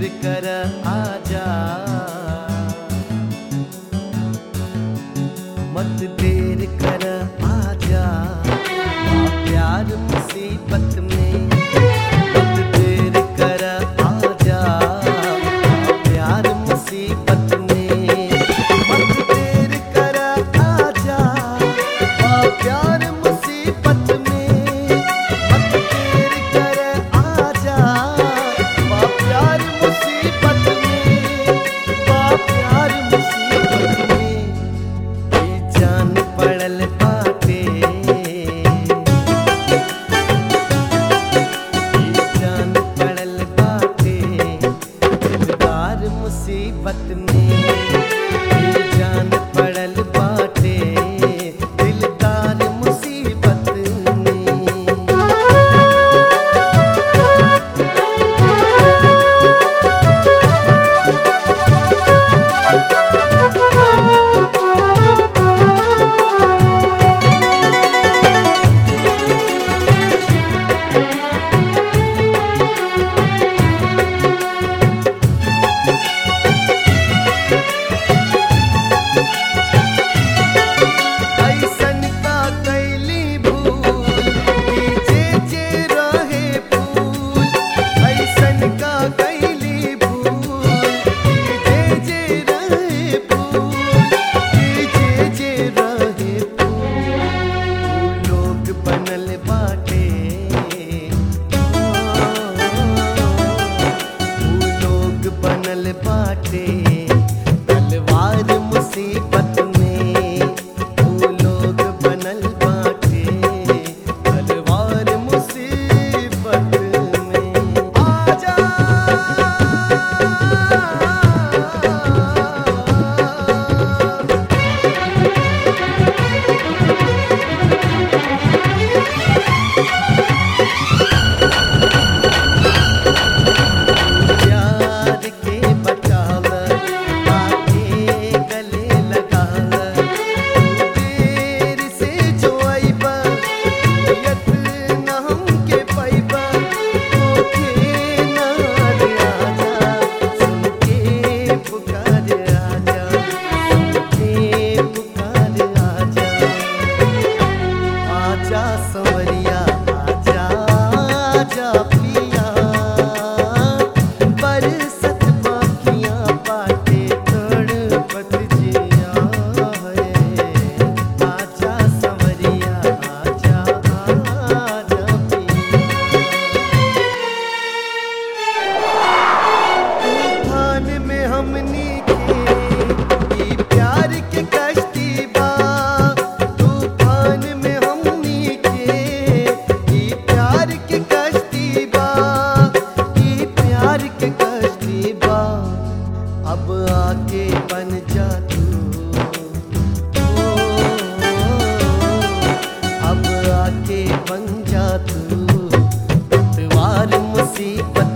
कर आजा, मत देर कर आजा, प्यार मुसीबत में। मत देर कर आजा, प्यार मुसीबत में। मत देर कर आजा, प्यार मुसीबत में। मत देर कर आजा, प्यार मुसीबत में। प्यार मुसीबत में जान पड़ल बाटे, जान पड़ल बाटे दिलदार मुसीबत में। जान पड़ल बाटे दिलदार मुसीबत में। बनल बाटे तलवार मुसीबत में। वो लोग बनल बाटे तलवार मुसीबत में। आजा संवरिया आजा, आजा पिया बरसत बाकियां बाटे तड़पत जिया है। आजा संवरिया आजा, आजा पिया। तूफान में हमनी के ई प्यार के कश्ती बा। तूफान में हमनी के ई प्यार के कश्ती बा, ई प्यार के कश्ती बा। अब आके बन जा तू, अब आके बन जा तू पतवार मुसीबत